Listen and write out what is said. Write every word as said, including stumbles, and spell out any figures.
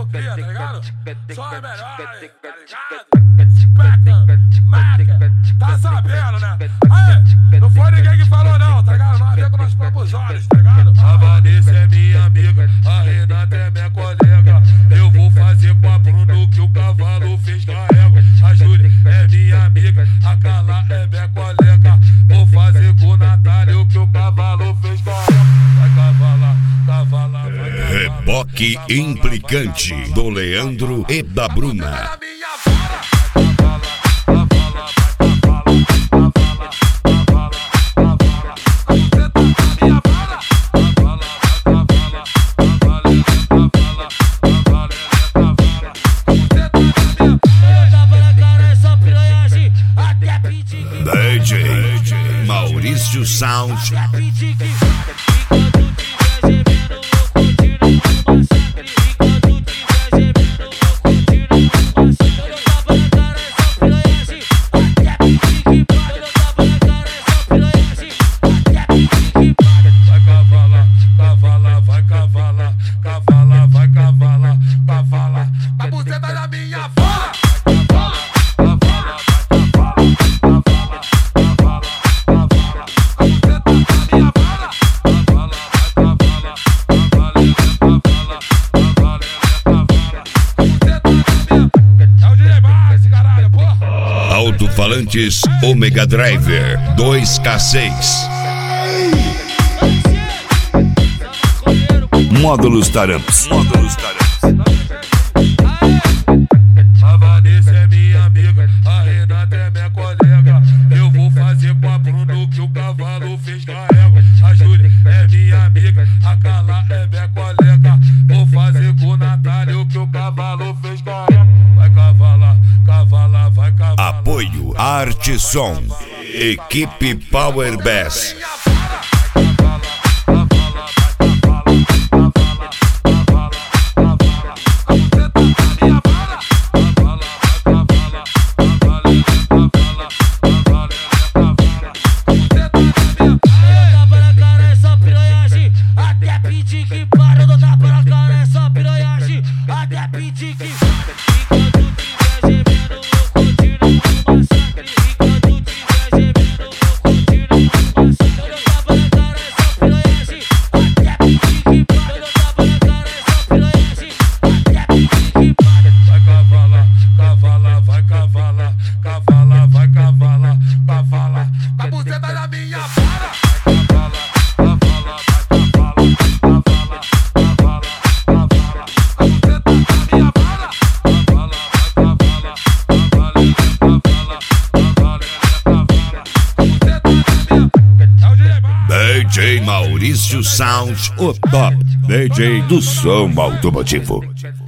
cria, tá ligado? Só a melhor, tá ligado? Peca, maca, tá sabendo, né? Aí, não foi ninguém que falou não, tá ligado? Nós vemos com nossos próprios olhos, tá ligado? A Vanessa é minha amiga, a Renata é minha colega. Eu vou fazer com a Bruno que o cavalo fez com a égua. A Júlia é minha amiga, a Carla é minha colega. Vou fazer com o Natália o que o cavalo fez com a égua. Vai cavalar, cavalar, vai cavalar. Reboque implicante do Leandro e da Bruna. D J Maurício Sound. Alto-falantes Omega Driver dois K seis. Módulos Taramps. Módulos Taramps. A Vanessa é minha amiga, a Renata é minha colega. Eu vou fazer com a Bruno que o cavalo fez com a égua. A Júlia é minha amiga, a Carla é minha colega. Vou fazer com o Natália o que o cavalo fez com a égua. Vai cavalar, cavalar, vai cavalar. Apoio Arte Som. Equipe Power Bass. D J Maurício Sound, o top D J do som automotivo.